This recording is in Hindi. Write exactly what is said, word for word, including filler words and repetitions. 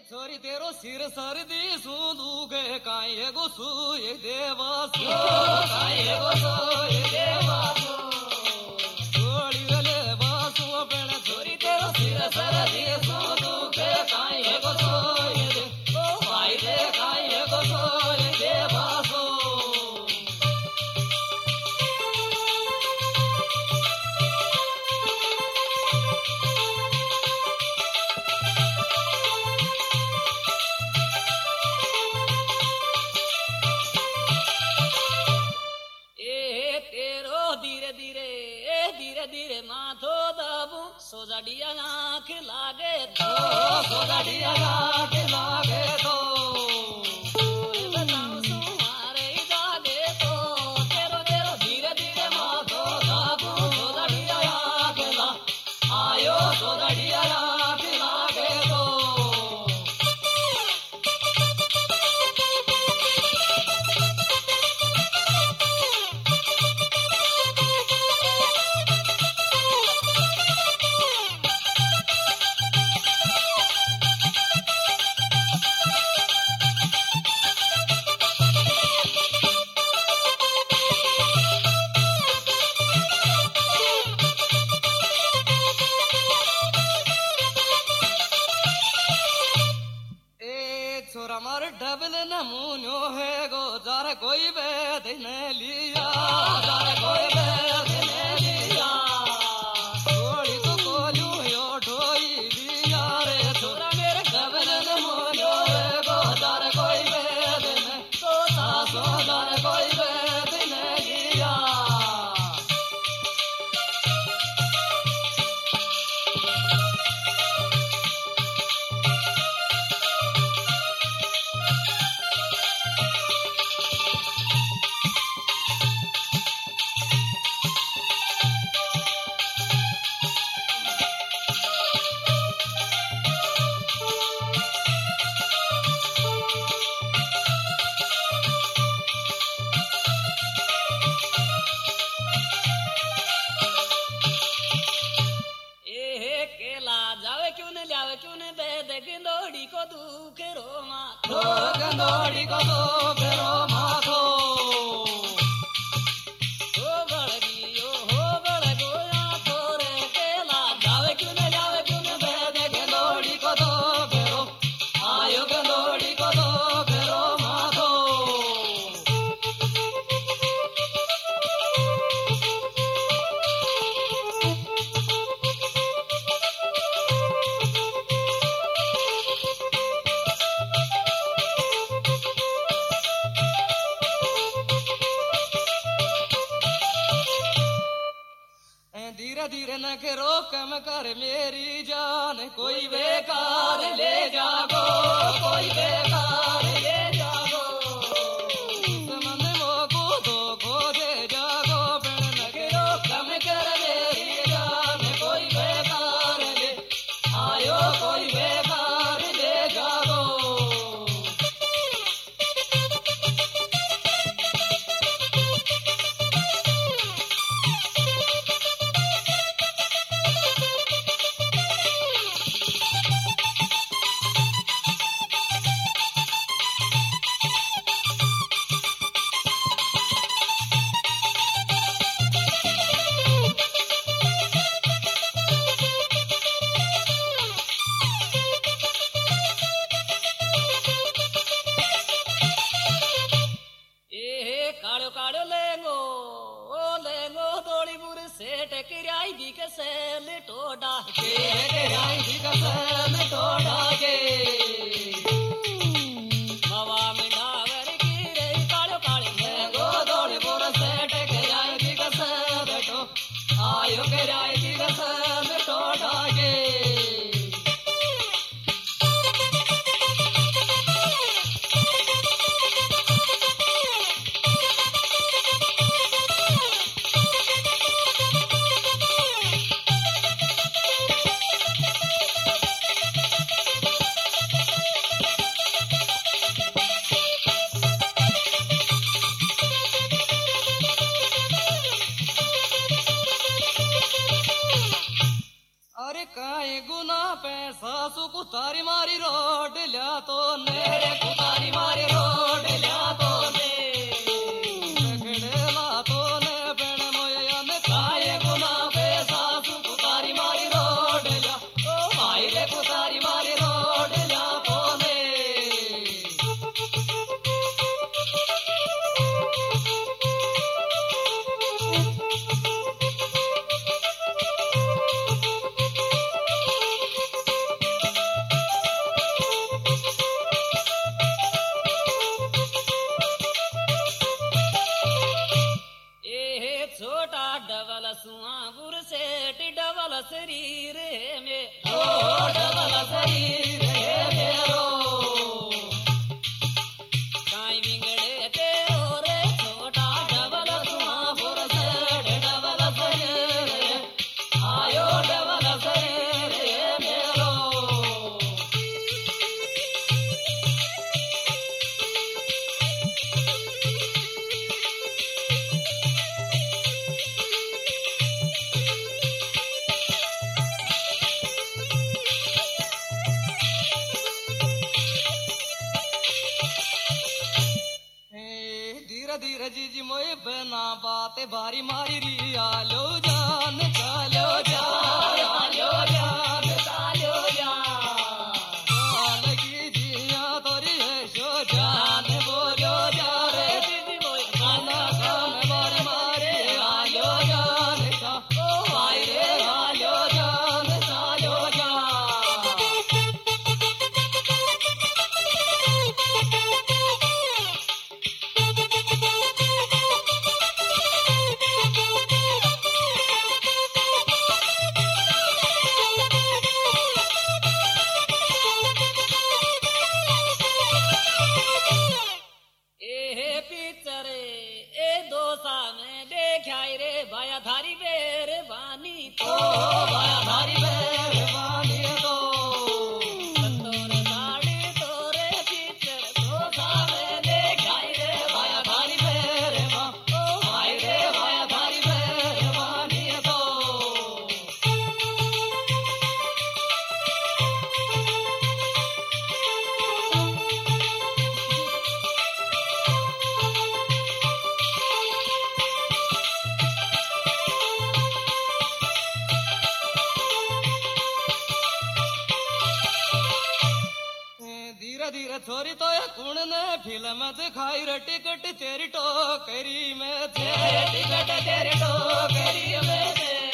छोरी तेरो सिर सर्दी सूदू के काये गुसु ये देवासो काये गुसु ये देवासो छोड़ी ले बासु पेण छोरी तेरो सिर सर्दी सूदू के काये गुसु ये दे ओ भाई दे काये गुसु ये देवासो सोजाडिया आँख लागे तो सोजाडिया आँख लागे तो बताऊं तुम्हारे जागे तो तेरो तेरो धीरे धीरे माथो दाबू सोजाडिया आँख ला आयो सोजाडिया आँख लागे तो डबल नमूनो है गो जार कोई बैद ने लिया जार कोई बैद ने लिया थोड़ी तो कोलू यो ढोई दिया रे छोरा मेरे डबल नमूनो है गो जार कोई बैद ने तो सासो जार कोई बैद ने लिया गंदोड़ी को दुख रो माथो गंदोड़ी को दुख रो माथो हो बड़गियो हो बड़गोया तोरे केला जावे क्यों न जावे क्यों न दे दे गंदोड़ी को दुख रो आयो गंदोड़ी को दुख रो माथो धीरे न करो कम कर मेरी जान कोई बेकार ले जागो कोई बेकार ले जागो समन वो को दो को दे जागो बिन न करो कम कर मेरी जान कोई बेकार ले आयो कोई बेकार ले जागो टोडा के राई दी कसम टोडा के हवा में डावर की रे कालो काले में गो दौड़ बोर सेट के राई दी कसम टो आयो के राई दी कसम टोडा के कुतारी मारी रोड लिया तो ने रे कुतारी मारी रोड लिया तो ने खड़े ला तो ने बेण मोया ने काये गुना पे सासू कुतारी मारी रोड लिया ओ भाई रे कुतारी मारी रोड लिया तो ने सुआपुर सेठ डबल शरीर में ओ डबल शरीर मेरो काई बिगड़े तेरो रे छोटा डबल सुआपुर सेठ डबल शरीर आयो डबल शरीर मेरो धीरे जीजी मोए बना बात बारी मारी री आलो जान चालो जान आलो जान चालो जान लगी जिया तोरी है शो जान बोलो जा रे जीजी मोए बना जान बारी मारी आलो जान चा ओ भाई रे आलो जान चालो जान भाया धारी बेर बानी तो भाया धारी बेर बानी तो तोरे साड़ी तोरे पिचर तो सामे देखाई रे भाया धारी बेर बा ओ भाई रे भाया धारी बेर बानी तो धीरे थोड़ी तो कुण ने फिल्म दिखाई रे टिकट तेरी टोकरी में थे टिकट तेरी टोकरी में थे